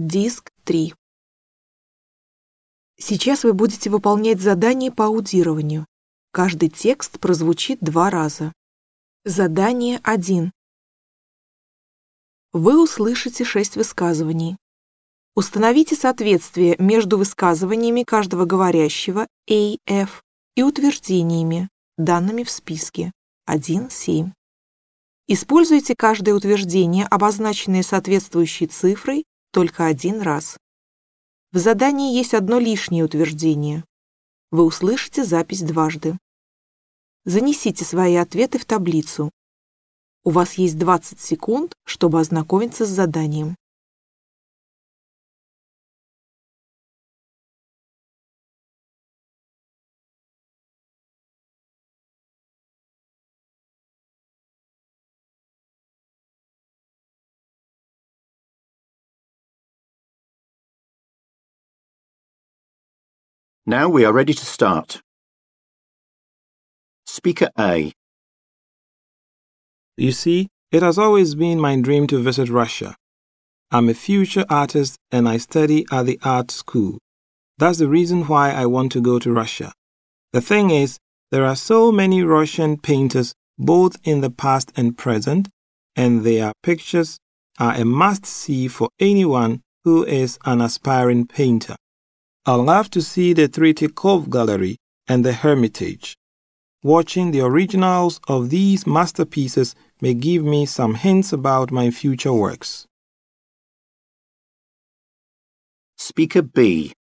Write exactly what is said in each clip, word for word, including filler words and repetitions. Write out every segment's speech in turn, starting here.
Диск три. Сейчас вы будете выполнять задание по аудированию. Каждый текст прозвучит два раза. Задание один. Вы услышите шесть высказываний. Установите соответствие между высказываниями каждого говорящего A F и утверждениями, данными в списке один семь. Используйте каждое утверждение, обозначенное соответствующей цифрой, только один раз. В задании есть одно лишнее утверждение. Вы услышите запись дважды. Занесите свои ответы в таблицу. У вас есть двадцать секунд, чтобы ознакомиться с заданием. Now we are ready to start. Speaker A. You see, it has always been my dream to visit Russia. I'm a future artist and I study at the art school. That's the reason why I want to go to Russia. The thing is, there are so many Russian painters both in the past and present, and their pictures are a must-see for anyone who is an aspiring painter. I'll love to see the Tretyakov Gallery and the Hermitage. Watching the originals of these masterpieces may give me some hints about my future works. Speaker B.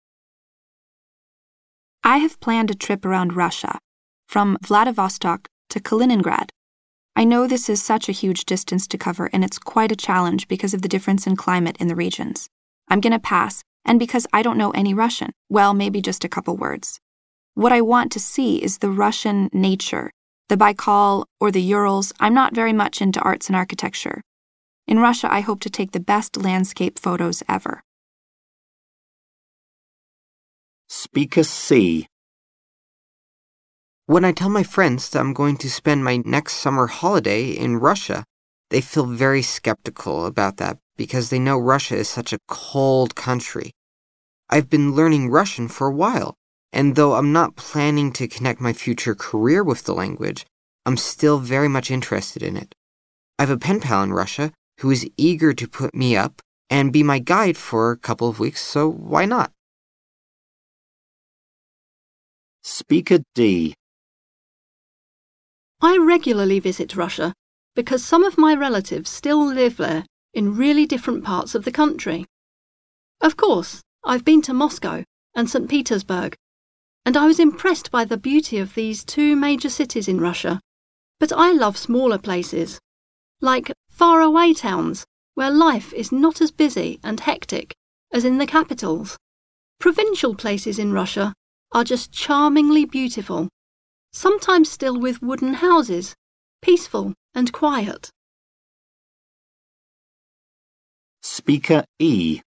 I have planned a trip around Russia, from Vladivostok to Kaliningrad. I know this is such a huge distance to cover, and it's quite a challenge because of the difference in climate in the regions. I'm going to pass, and because I don't know any Russian, well, maybe just a couple words. What I want to see is the Russian nature, the Baikal or the Urals. I'm not very much into arts and architecture. In Russia, I hope to take the best landscape photos ever. Speaker C. When I tell my friends that I'm going to spend my next summer holiday in Russia, they feel very skeptical about that because they know Russia is such a cold country. I've been learning Russian for a while, and though I'm not planning to connect my future career with the language, I'm still very much interested in it. I have a pen pal in Russia who is eager to put me up and be my guide for a couple of weeks, so why not? Speaker D. I regularly visit Russia because some of my relatives still live there in really different parts of the country. Of course, I've been to Moscow and Saint Petersburg, and I was impressed by the beauty of these two major cities in Russia. But I love smaller places, like faraway towns where life is not as busy and hectic as in the capitals. Provincial places in Russia are just charmingly beautiful, sometimes still with wooden houses, peaceful and quiet. Speaker E.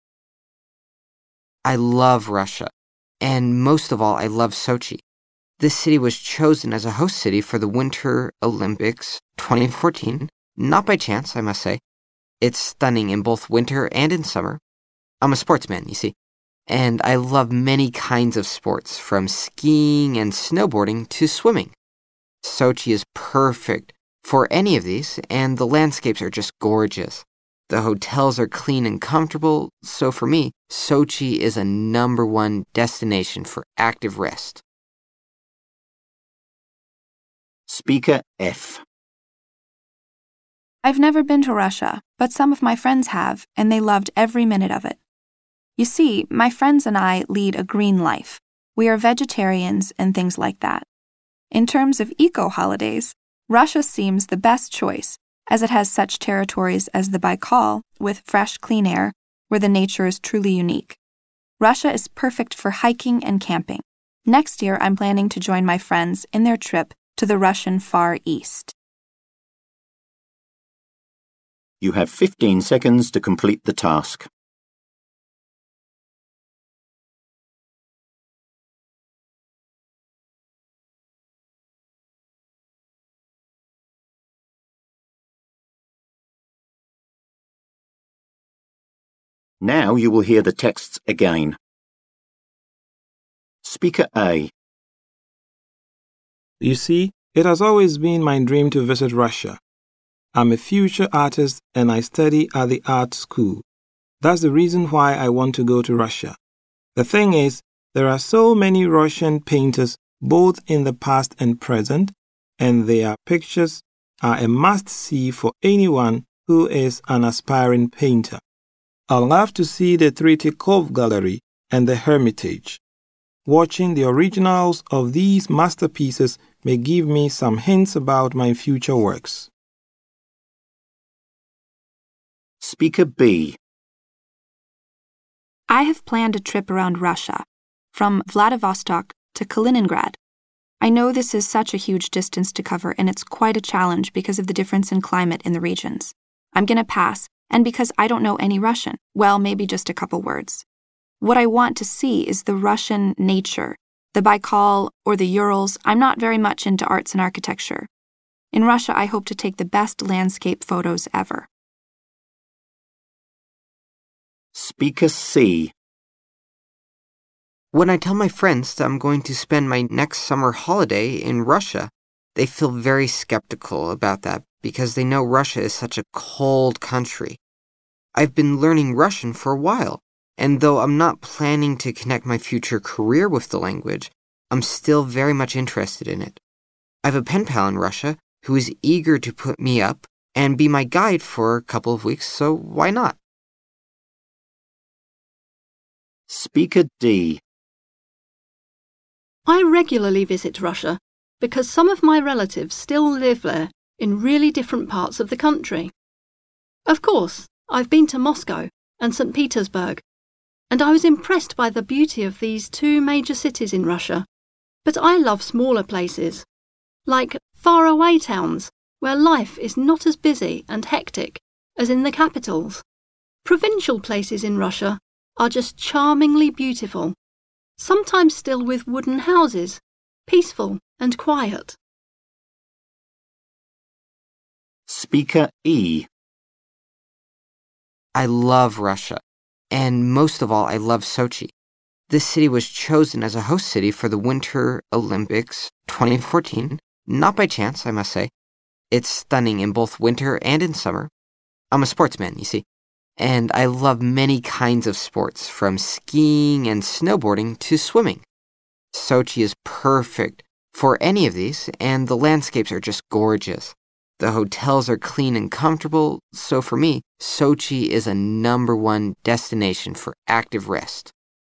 I love Russia, and most of all, I love Sochi. This city was chosen as a host city for the Winter Olympics twenty fourteen, not by chance, I must say. It's stunning in both winter and in summer. I'm a sportsman, you see, and I love many kinds of sports, from skiing and snowboarding to swimming. Sochi is perfect for any of these, and the landscapes are just gorgeous. The hotels are clean and comfortable, so for me, Sochi is a number one destination for active rest. Speaker F. I've never been to Russia, but some of my friends have, and they loved every minute of it. You see, my friends and I lead a green life. We are vegetarians and things like that. In terms of eco-holidays, Russia seems the best choice, as it has such territories as the Baikal with fresh, clean air, where the nature is truly unique. Russia is perfect for hiking and camping. Next year, I'm planning to join my friends in their trip to the Russian Far East. You have fifteen seconds to complete the task. Now you will hear the texts again. Speaker A. You see, it has always been my dream to visit Russia. I'm a future artist and I study at the art school. That's the reason why I want to go to Russia. The thing is, there are so many Russian painters both in the past and present, and their pictures are a must-see for anyone who is an aspiring painter. I'll love to see the Tretyakov Gallery and the Hermitage. Watching the originals of these masterpieces may give me some hints about my future works. Speaker B. I have planned a trip around Russia, from Vladivostok to Kaliningrad. I know this is such a huge distance to cover, and it's quite a challenge because of the difference in climate in the regions. I'm going to pass, and because I don't know any Russian, well, maybe just a couple words. What I want to see is the Russian nature, the Baikal or the Urals. I'm not very much into arts and architecture. In Russia, I hope to take the best landscape photos ever. Speaker C. When I tell my friends that I'm going to spend my next summer holiday in Russia, they feel very skeptical about that because they know Russia is such a cold country. I've been learning Russian for a while, and though I'm not planning to connect my future career with the language, I'm still very much interested in it. I have a pen pal in Russia who is eager to put me up and be my guide for a couple of weeks, so why not? Speaker D. I regularly visit Russia because some of my relatives still live there in really different parts of the country. Of course, I've been to Moscow and Saint Petersburg, and I was impressed by the beauty of these two major cities in Russia. But I love smaller places, like faraway towns where life is not as busy and hectic as in the capitals. Provincial places in Russia are just charmingly beautiful, sometimes still with wooden houses, peaceful and quiet. Speaker E. I love Russia, and most of all, I love Sochi. This city was chosen as a host city for the Winter Olympics twenty fourteen, not by chance, I must say. It's stunning in both winter and in summer. I'm a sportsman, you see, and I love many kinds of sports, from skiing and snowboarding to swimming. Sochi is perfect for any of these, and the landscapes are just gorgeous. The hotels are clean and comfortable, so for me, Sochi is a number one destination for active rest.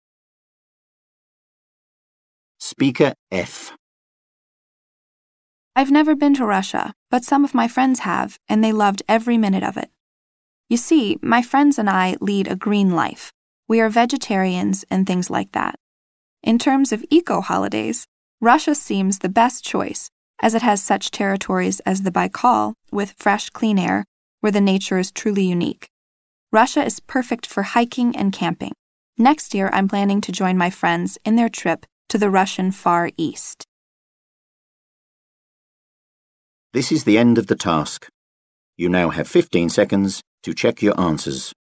Speaker F. I've never been to Russia, but some of my friends have, and they loved every minute of it. You see, my friends and I lead a green life. We are vegetarians and things like that. In terms of eco-holidays, Russia seems the best choice, as it has such territories as the Baikal, with fresh, clean air, where the nature is truly unique. Russia is perfect for hiking and camping. Next year, I'm planning to join my friends in their trip to the Russian Far East. This is the end of the task. You now have fifteen seconds to check your answers.